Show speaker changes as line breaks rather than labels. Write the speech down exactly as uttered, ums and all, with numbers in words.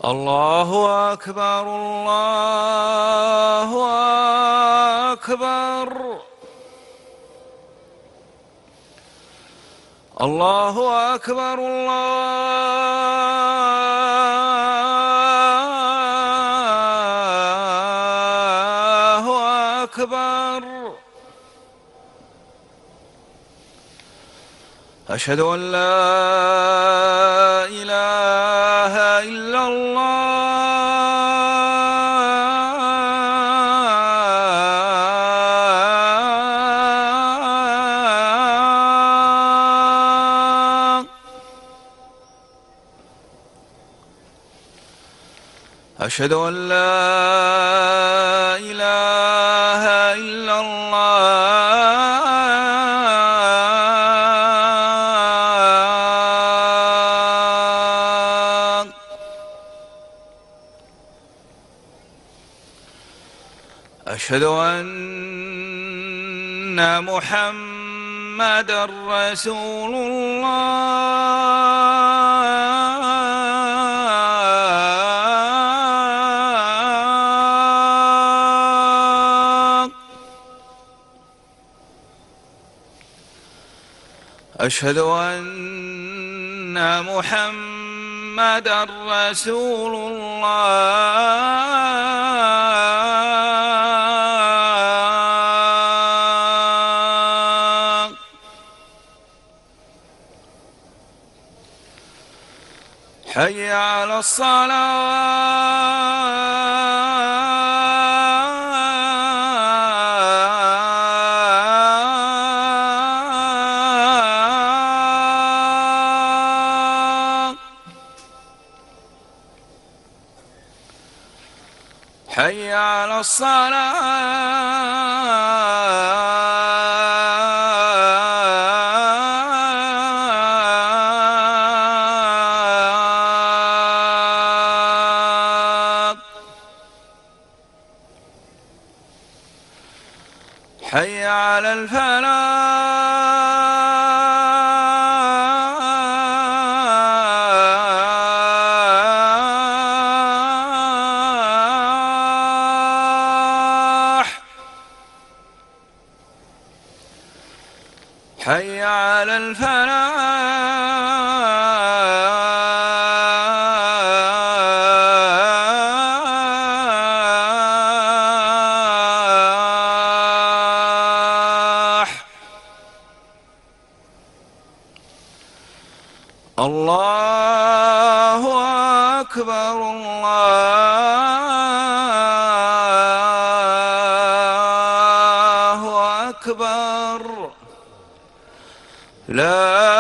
الله أكبر الله أكبر الله أكبر الله أكبر. أشهد أن لا إله إلا الله أشهد أن لا إله إلا الله. أشهد أن محمدًا رسول الله. أشهد أن محمدًا رسول الله. حي على الصلاة. حي على الصلاة. حي على الفلاح. حي على الفلاح. الله أكبر الله أكبر. لا